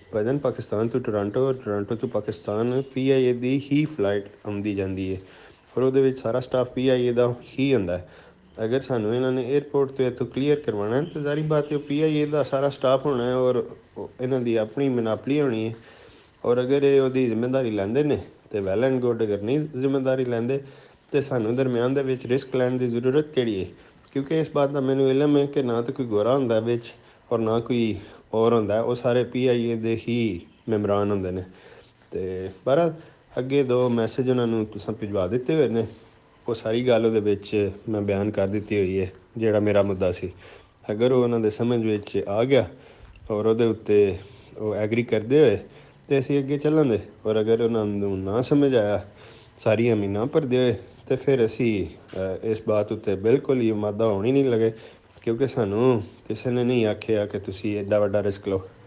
ਭਾਈਜਾਨ ਪਾਕਿਸਤਾਨ ਤੋਂ Toronto, Toronto ਤੋਂ Pakistan PIA ਦੀ ਹੀ ਫਲਾਈਟ ਆਉਂਦੀ ਜਾਂਦੀ ਹੈ ਔਰ ਉਹਦੇ ਵਿੱਚ ਸਾਰਾ ਸਟਾਫ PIA ਦਾ ਹੀ ਹੁੰਦਾ। ਅਗਰ ਸਾਨੂੰ ਇਹਨਾਂ ਨੇ ਏਅਰਪੋਰਟ ਤੋਂ ਇੱਥੋਂ ਕਲੀਅਰ ਕਰਵਾਉਣਾ ਤਾਂ ਜ਼ਾਰੀ ਬਾਤ ਹੈ ਉਹ PIA ਦਾ ਸਾਰਾ ਸਟਾਫ ਹੋਣਾ ਹੈ ਔਰ ਇਹਨਾਂ ਦੀ ਆਪਣੀ ਮਨਾਪਲੀ ਹੋਣੀ ਹੈ। ਔਰ ਅਗਰ ਇਹ ਉਹਦੀ ਜ਼ਿੰਮੇਦਾਰੀ ਲੈਂਦੇ ਨੇ ਤਾਂ ਵੈਲ ਐਂਡ ਗੁੱਡ, ਅਗਰ ਨਹੀਂ ਜ਼ਿੰਮੇਦਾਰੀ ਲੈਂਦੇ ਤਾਂ ਸਾਨੂੰ ਦਰਮਿਆਨ ਦੇ ਵਿੱਚ ਰਿਸਕ ਲੈਣ ਦੀ ਜ਼ਰੂਰਤ ਕਿਹੜੀ ਹੈ? ਕਿਉਂਕਿ ਇਸ ਬਾਤ ਦਾ ਮੈਨੂੰ ਇਲਮ ਹੈ ਕਿ ਨਾ ਤਾਂ ਕੋਈ ਗੋਰਾ ਹੁੰਦਾ ਵਿੱਚ ਔਰ ਨਾ ਕੋਈ ਹੋਰ ਹੁੰਦਾ, ਉਹ ਸਾਰੇ PIA ਦੇ ਹੀ ਮੈਂਬਰਾਨ ਹੁੰਦੇ ਨੇ। ਅਤੇ ਪਰ ਅੱਗੇ 2 ਮੈਸੇਜ ਉਹਨਾਂ ਨੂੰ ਤੁਸੀਂ ਭਿਜਵਾ ਦਿੱਤੇ ਹੋਏ ਨੇ, ਉਹ ਸਾਰੀ ਗੱਲ ਉਹਦੇ ਵਿੱਚ ਮੈਂ ਬਿਆਨ ਕਰ ਦਿੱਤੀ ਹੋਈ ਹੈ ਜਿਹੜਾ ਮੇਰਾ ਮੁੱਦਾ ਸੀ। ਅਗਰ ਉਹ ਉਹਨਾਂ ਦੇ ਸਮਝ ਵਿੱਚ ਆ ਗਿਆ ਔਰ ਉਹਦੇ ਉੱਤੇ ਉਹ ਐਗਰੀ ਕਰਦੇ ਹੋਏ ਅਤੇ ਅਸੀਂ ਅੱਗੇ ਚੱਲਾਂਗੇ। ਔਰ ਅਗਰ ਉਹਨਾਂ ਨੂੰ ਨਾ ਸਮਝ ਆਇਆ, ਸਾਰੀਆਂ ਨਾ ਭਰਦੇ ਹੋਏ, ਅਤੇ ਫਿਰ ਅਸੀਂ ਇਸ ਬਾਤ ਉੱਤੇ ਬਿਲਕੁਲ ਹੀ ਮਾਦਾ ਹੋਣ ਹੀ ਨਹੀਂ ਲੱਗੇ, ਕਿਉਂਕਿ ਸਾਨੂੰ ਕਿਸੇ ਨੇ ਨਹੀਂ ਆਖਿਆ ਕਿ ਤੁਸੀਂ ਐਡਾ ਵੱਡਾ ਰਿਸਕ ਲਓ।